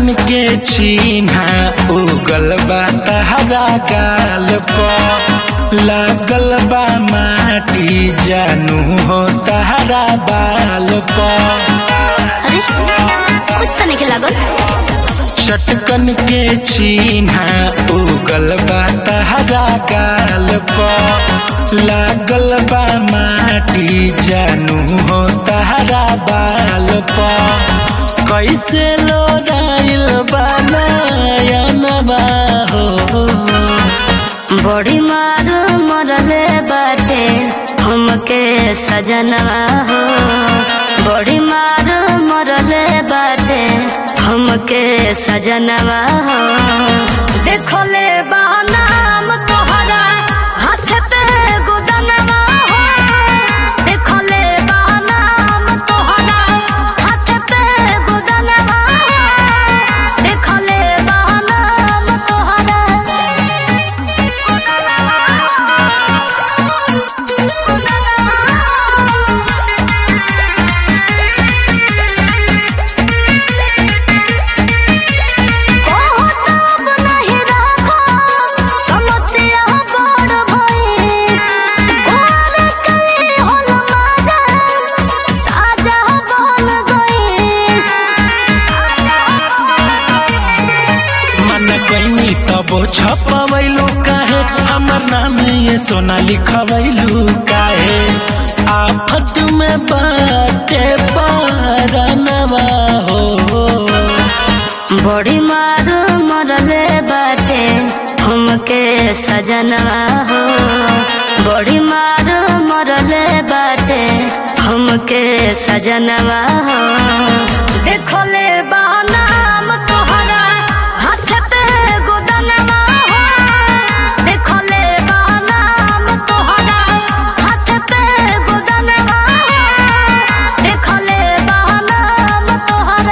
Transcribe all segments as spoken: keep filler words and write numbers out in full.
चटकन के चिन्हा उगल बा तहरा गाल पर लागल बा माटी जानू हो तहरा बाल पर। अरे कुछ तो नहीं लागल। चटकन के चिन्हा उगल बा तहरा गाल पर लागल बा माटी जानू हो तहरा बाल पर। कैसे लोराइल बनायनवा हो बड़ी मार मरले बाटे हमके सजनवा हो। बड़ी मार मरले बाटे हमके सजनवा हो। देखो ले नाम तोहरा हाथ पे गोदनवा हो। देखो ले नाम तोहरा हाथ पे गोदनवा हो। देखो ले नाम तोहरा तबो छपवैलू काहे हमर नाम ये सोना लिखवैलू काहे। आफत में बाटे पारनवा हो। बड़ी मार मरले बाटे हमके सजनवा हो। बड़ी मार मरले बाटे हमके सजनवा हो। देखो ले नाम तोहरा हाथ पे गोदनवा हो। देखो ले नाम तोहरा हाथ पे गोदनवा हो। देखो ले नाम तोहरा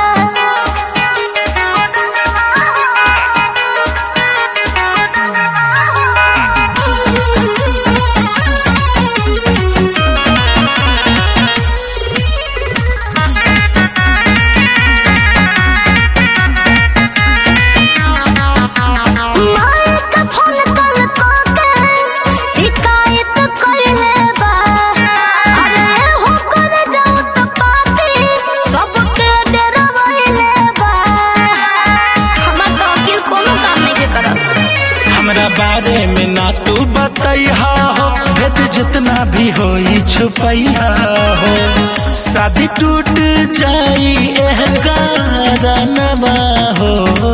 हमरा बारे में ना तू बतैहा हो। भेद जितना भी होई छुपैहा हो। शादी टूट जाई एह कारणवा हो।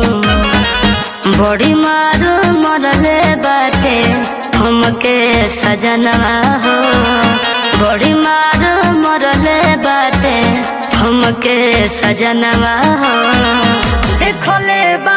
बड़ी मार मरले बाटे हमके सजनवा हो। बड़ी मार मरले बाटे हमके सजनवा हो। देखो ले